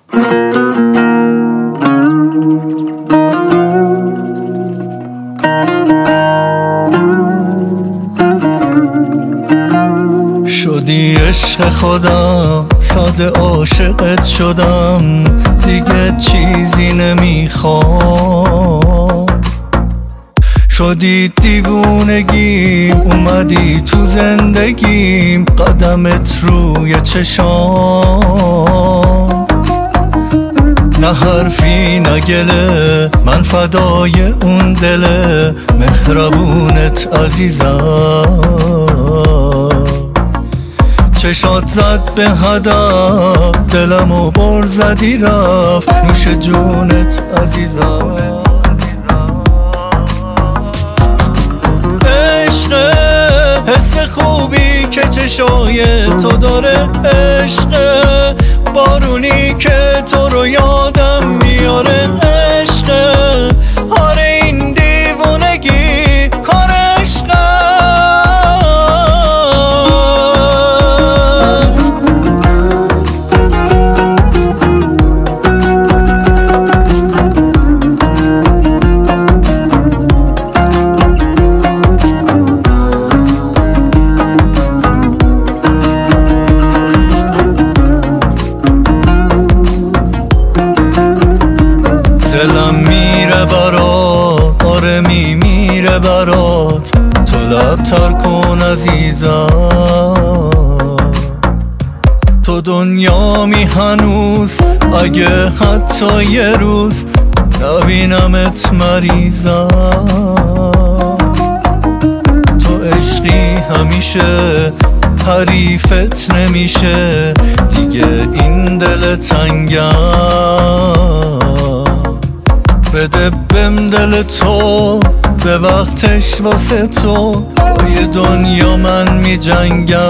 شدی عشق خودم، ساده عاشقت شدم، دیگه چیزی نمیخوام. شدی دیوونگی، اومدی تو زندگیم، قدمت روی چشام. نه حرفی نه گله، من فدای اون دله مهربونت عزیزم. چشات زد به هدف، دلمو بر زدی رفت، نوش جونت عزیزم. عشق حس خوبی که چشای تو داره، عشق بارونی که تو رو یادم میاره، عشق آره این دیوونگی کار عشقه. دلم میره برات، آره میمیره برات، تو لب تر کن عزیزم. تو دنیامی هنوز، اگه حتی یه روز نبینمت مریضم. تو عشقی همیشه، حریفت نمیشه دیگه این دل تنگم. بده بهم دل تو، به وقتش واسه تو با یه دنیا من می جنگم.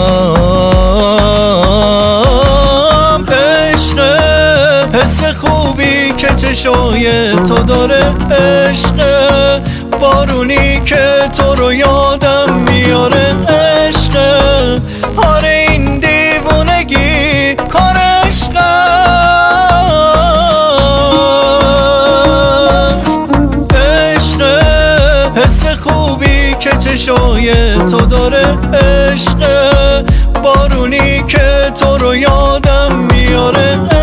عشق حس خوبی که چشای تو داره، عشق بارونی که تو رو یادم میاره، عشق آره این دیوونگی کار عشقه. چشای تو داره، عشق بارونی که تو رو یادم میاره،